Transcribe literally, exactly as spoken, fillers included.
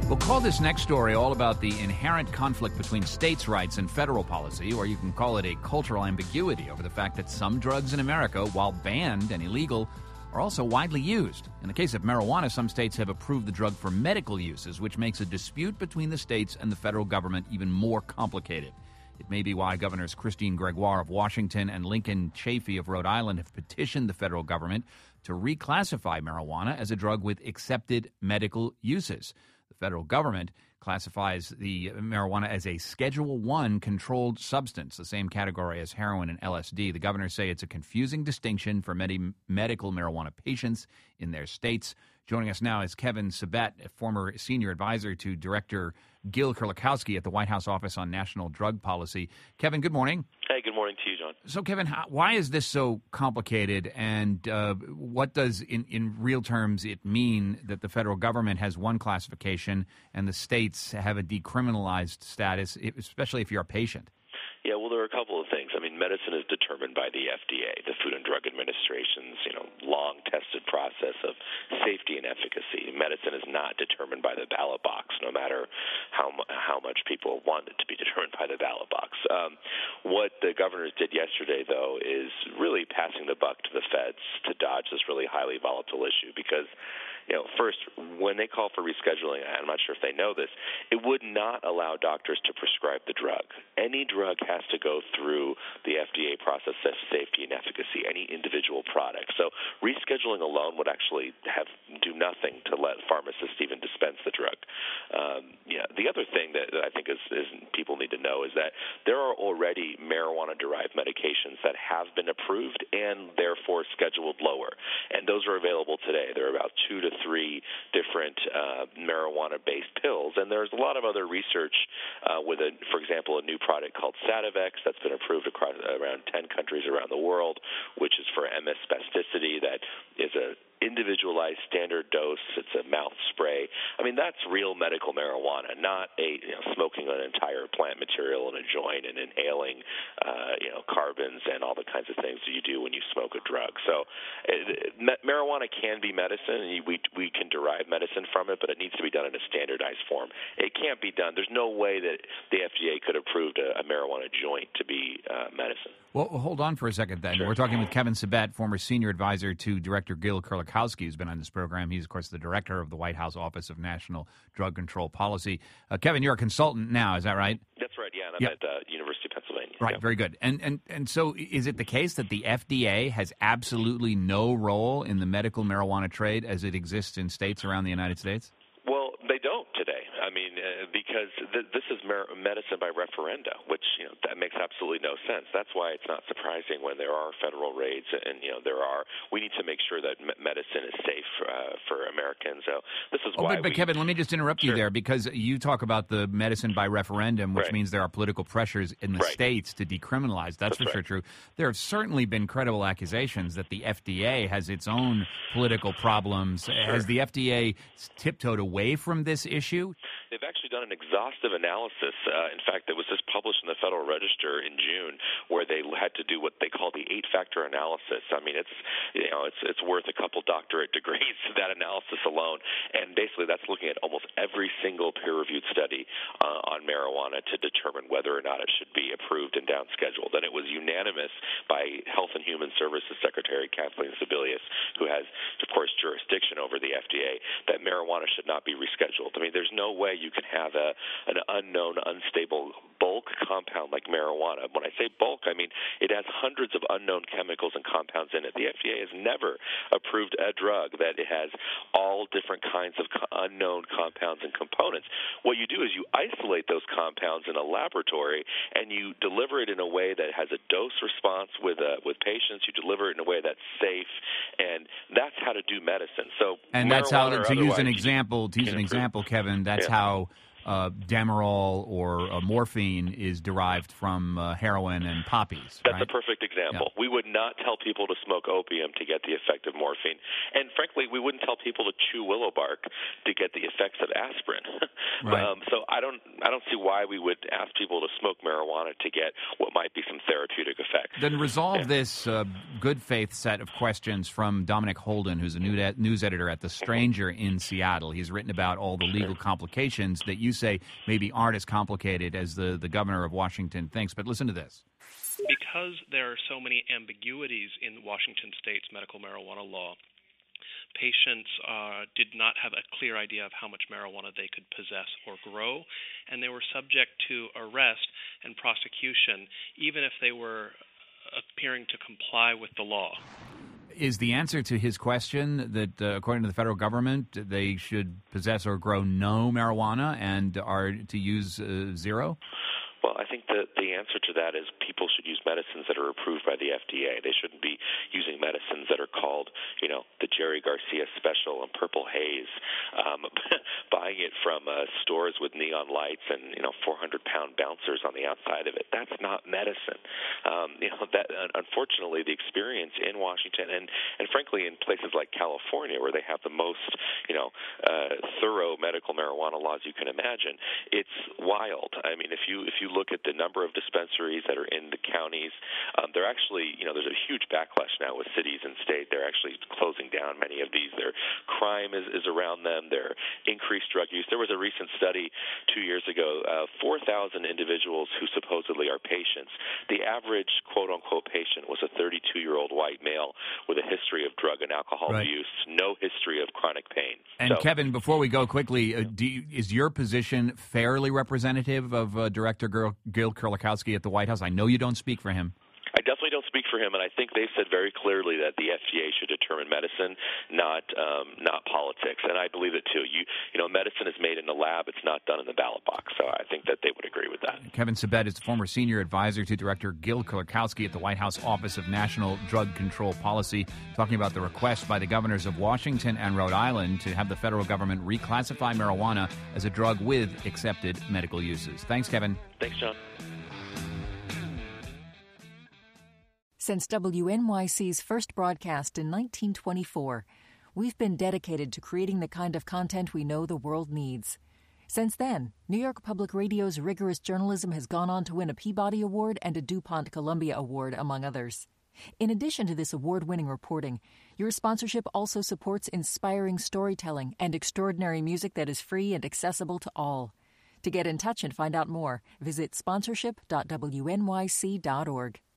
We'll call this next story all about the inherent conflict between states' rights and federal policy, or you can call it a cultural ambiguity over the fact that some drugs in America, while banned and illegal, are also widely used. In the case of marijuana, some states have approved the drug for medical uses, which makes a dispute between the states and the federal government even more complicated. It may be why Governors Christine Gregoire of Washington and Lincoln Chafee of Rhode Island have petitioned the federal government to reclassify marijuana as a drug with accepted medical uses. The federal government classifies the marijuana as a Schedule One controlled substance, the same category as heroin and L S D. The governors say it's a confusing distinction for many medical marijuana patients in their states. Joining us now is Kevin Sabet, a former senior advisor to Director Gil Kerlikowske at the White House Office on National Drug Policy. Kevin, good morning. Hey, good morning to you, John. So, Kevin, how, why is this so complicated, and uh, what does, in, in real terms, it mean that the federal government has one classification and the states have a decriminalized status, especially if you're a patient? Yeah, well, there are a couple of things. I mean, medicine is determined by the F D A, the Food and Drug Administration's, you know, long-tested process of safety and efficacy. Medicine is not determined by the ballot box, no matter how how much people want it to be determined by the ballot box. Um, what the governors did yesterday, though, is really passing the buck to the feds to dodge this really highly volatile issue because, you know, first, when they call for rescheduling, I'm not sure if they know this, it would not allow doctors to prescribe the drug. Any drug has to go through the F D A process of safety and efficacy, any individual product. So rescheduling alone would actually have do nothing to let pharmacists even dispense the drug. Um, yeah, the other thing that, that I think is, is people need to know is that there are already marijuana-derived medications that have been approved and therefore scheduled lower, and those are available today. There are about two to three different uh, marijuana-based pills, and there's a lot of other research uh, with, a, for example, a new product called Sativex that's been approved across around ten countries around the world, which is for M S spasticity. That is a individualized standard dose. It's a mouth spray. I mean, that's real medical marijuana, not a you know, smoking an entire plant material in a joint and inhaling, uh, you know, carbons and all the kinds of things that you do when you smoke a drug. So, it, it, marijuana can be medicine, and we we can derive medicine from it, but it needs to be done in a standardized form. It can't be done. There's no way that the F D A could approve a, a marijuana joint to be uh, medicine. Well, hold on for a second then. Sure. We're talking with Kevin Sabet, former senior advisor to Director Gil Kerlikowske, who's been on this program. He's, of course, the director of the White House Office of National Drug Control Policy. Uh, Kevin, you're a consultant now, is that right? That's right, yeah, and I'm yep. at uh, University of Pennsylvania. Right, yep. very good. And, and, and so is it the case that the F D A has absolutely no role in the medical marijuana trade as it exists in states around the United States? Well, they don't today. I mean, uh, because th- this is mer- medicine by referenda, which, you know, that makes absolutely no sense. That's why it's not surprising when there are federal raids and, you know, there are, we need to make sure that m- medicine is safe uh, for Americans. So this is oh, why But, but we, Kevin, let me just interrupt sure. you there, because you talk about the medicine by referendum, which right. means there are political pressures in the right. states to decriminalize. That's, That's for right. sure true. There have certainly been credible accusations that the F D A has its own political problems. Sure. Has the F D A tiptoed away from this issue? They've actually done an exhaustive analysis. Uh, in fact, it was just published in the Federal Register in June, where they had to do what they call the eight-factor analysis. I mean, it's you know, it's it's worth a couple doctorate degrees that analysis alone. And basically, that's looking at almost every single peer-reviewed study uh, on marijuana to determine whether or not it should be approved and downscheduled. And it was unanimous by Health and Human Services Secretary Kathleen Sebelius, who has, of course, jurisdiction over the F D A, that marijuana should not be rescheduled. I mean, there's no way you can have a an unknown, unstable bulk compound like marijuana. When I say bulk, I mean it has hundreds of unknown chemicals and compounds in it. The F D A has never approved a drug that it has all different kinds of co- unknown compounds and components. What you do is you isolate those compounds in a laboratory and you deliver it in a way that has a dose response with uh, with patients. You deliver it in a way that's safe, and that's how to do medicine. So, and that's how to, to use an example. To use an improve. example, Kevin, that's yeah. how uh, Demerol or uh, morphine is derived from uh, heroin and poppies. That's right? a perfect example. Yeah. We would not tell people to smoke opium to get the effect of morphine. And frankly, we wouldn't tell people to chew willow bark to get the effects of aspirin. Right. um, so I don't I don't see why we would ask people to smoke marijuana to get what might be some therapeutic effect. Then resolve yeah. this uh, good faith set of questions from Dominic Holden, who's a news editor at The Stranger in Seattle. He's written about all the legal complications that you say maybe aren't as complicated as the, the governor of Washington thinks. But listen to this. Because there are so many ambiguities in Washington state's medical marijuana law, patients uh, did not have a clear idea of how much marijuana they could possess or grow, and they were subject to arrest and prosecution even if they were appearing to comply with the law. Is the answer to his question that, uh, according to the federal government, they should possess or grow no marijuana and are to use uh, zero? Well, I think that the answer to that is people should use medicines that are approved by the F D A. They shouldn't be using medicines that are called, you know, the Jerry Garcia Special and Purple Haze, um, buying it from uh, stores with neon lights and, you know, four hundred pound bouncers on the outside of it. That's not medicine. Um, you know, that uh, unfortunately, the experience in Washington and, and frankly in places like California, where they have the most, you know, uh, thorough medical marijuana laws you can imagine, it's wild. I mean, if you if you look at the number of dispensaries that are in the counties, um, they're actually, you know, there's a huge backlash now with cities and state. They're actually closing down many of these. Their crime is, is around them. Their increased drug use. There was a recent study two years ago, uh, four thousand individuals who supposedly are patients. The average quote-unquote patient was a thirty-two-year-old white male with a history of drug and alcohol right. use, no history of chronic pain. And so, Kevin, before we go quickly, uh, do you, is your position fairly representative of uh, Director Gil, Gil Kurlikowski at the White House? I know you don't speak for him. I definitely don't speak for him, and I think they've said very clearly that the F D A should determine medicine, not um, not politics, and I believe it too. You you know, medicine is made in the lab; it's not done in the ballot box. So I think that they would agree with that. Kevin Sabet is the former senior advisor to Director Gil Kurlikowski at the White House Office of National Drug Control Policy, talking about the request by the governors of Washington and Rhode Island to have the federal government reclassify marijuana as a drug with accepted medical uses. Thanks, Kevin. Thanks, John. Since W N Y C's first broadcast in nineteen twenty-four, we've been dedicated to creating the kind of content we know the world needs. Since then, New York Public Radio's rigorous journalism has gone on to win a Peabody Award and a DuPont Columbia Award, among others. In addition to this award-winning reporting, your sponsorship also supports inspiring storytelling and extraordinary music that is free and accessible to all. To get in touch and find out more, visit sponsorship dot w n y c dot org.